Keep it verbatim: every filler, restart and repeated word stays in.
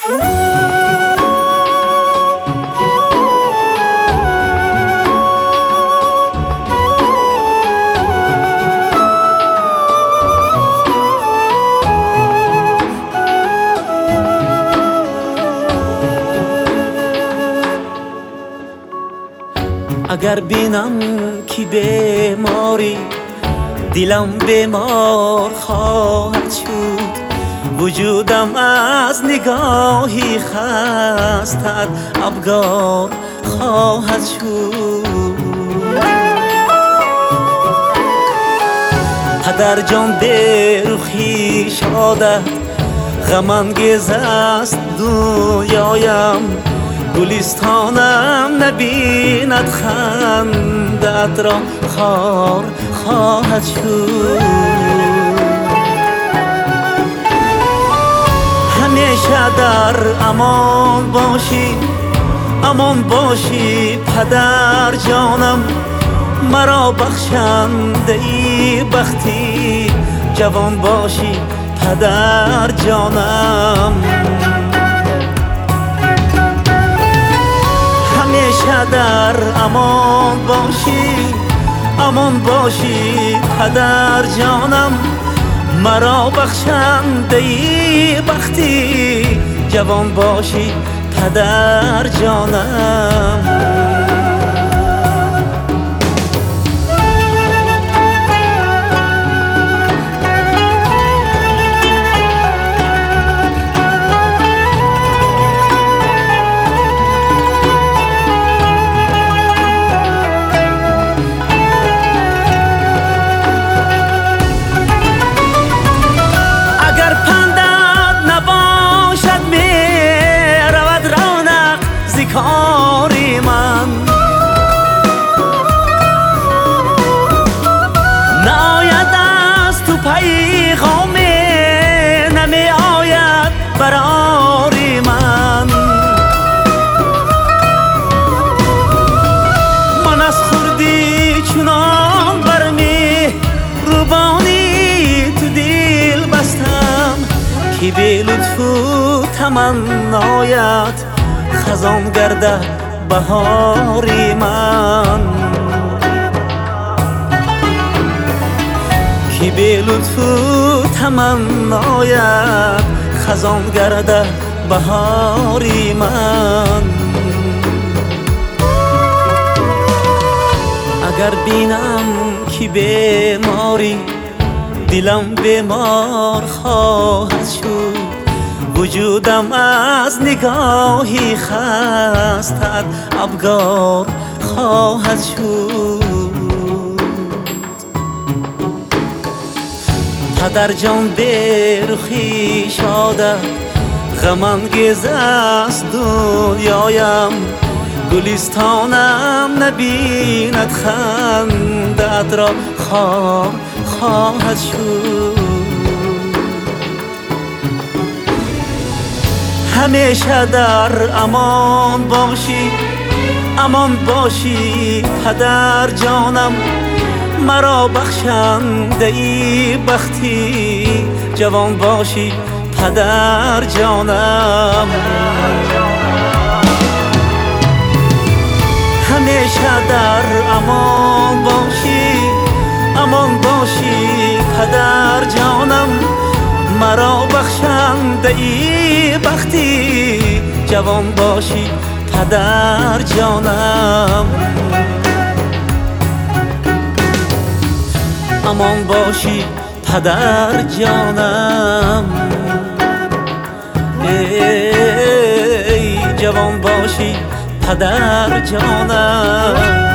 اگر بینم که بیماری دلم بیمار خواهد شد، وجودم از نگاهی خستت افگار خواهد شد. پدر جان بیرخی شادت غم انگیز است دنیایم، گلستانم نبیند خندت را خار خواهد شد. همیشه در امان باشی امان باشی پدر جانم، مرا بخشنده ای بختی جوان باشی پدر جانم. همیشه در امان باشی امان باشی پدر جانم، مرا بخشنده ای بختی جوان باشی پدر جانم. کاری من ناید از تو پیغام نمی آید براری من. من از خوردی چنان برمی روبانی تو دل بستم که به لطف و تمنایت خزان گردد بهاری من. که به لطف و تمنایت خزان گردد بهاری من. اگر بینم که بیماری دلم بیمار خواهد شد، وجودم از نگاهی خستت افگار خواهد شد. پدر جان بیرخی شادت غم انگیز است دنیایم، گلستانم نبیند خندت را خار خواهد شد. همیشه در امان باشی امان باشی پدر جانم، مرا بخشنده ای بختی جوان باشی پدر جانم. همیشه در امان باشی امان باشی پدر جانم، مرا بخشنده ای بختی جوان باشی پدر جانم. امان باشی پدر جانم، ای جوان باشی پدر جانم.